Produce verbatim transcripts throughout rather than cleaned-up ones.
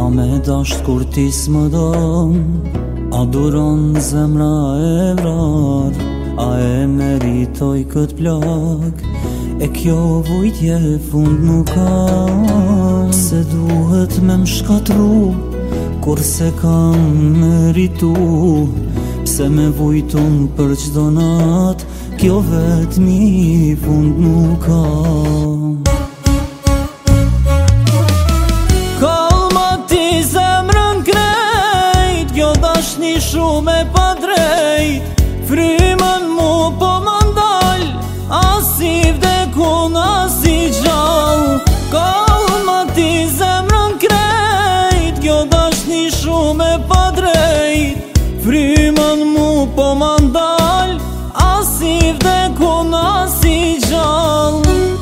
A me dasht kur ti s'më don, a duron zemra e vrar, a e meritoj kët plak, e kjo vujtje fund nuk ka. Se duhet me m'shkatru, kur se kam meritu, pse me vujtun për qdo nat, kjo vetmi fund nuk ka. Dashni shumë e pa drejt, frymën mu po m'ndal, as i vdekun as i gjall. Kalma ti zemrën krejt, kjo dashni shumë e pa drejt, frymën mu po m'ndal, as i vdekun as i gjall.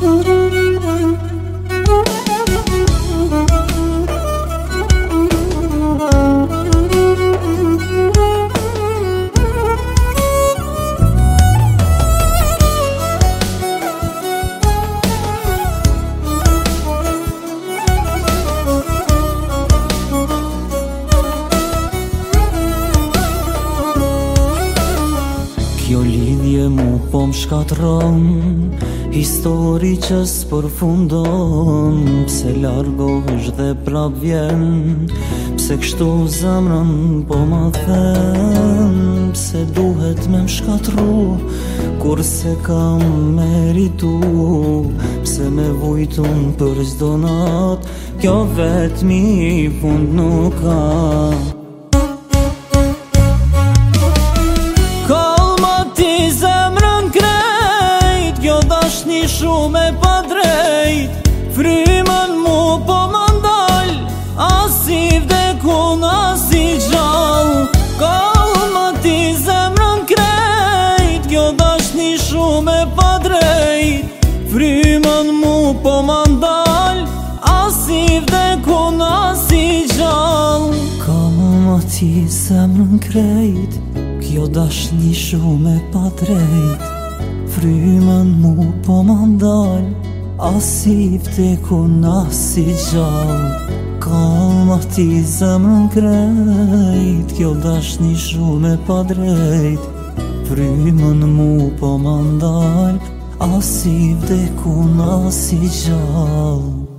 Kjo lidhje mu po m'shkatron, histori që s'përfundon, pse largohesh dhe prap vjen, pse kështu zemrën po ma them, pse duhet me m'shkatru, kur se kam meritu, pse me vujtun për çdo nat, kjo vetmi fund nuk ka. Dashni shumë e pa drejt, frymën mu po m'ndal, as i vdekun as i gjall. Kalma ti zemrën krejt, kjo dashni shumë e pa drejt, frymën mu po m'ndal, as i vdekun as i gjall. Kalma ti zemrën krejt, kjo dashni shumë e pa drejt, frymën mu po m'ndal, as i vdekun as i gjall. Kalma ti zemrën krejt, kjo dashni shumë e pa drejt, frymën mu po m'ndal, as i vdekun as i gjall.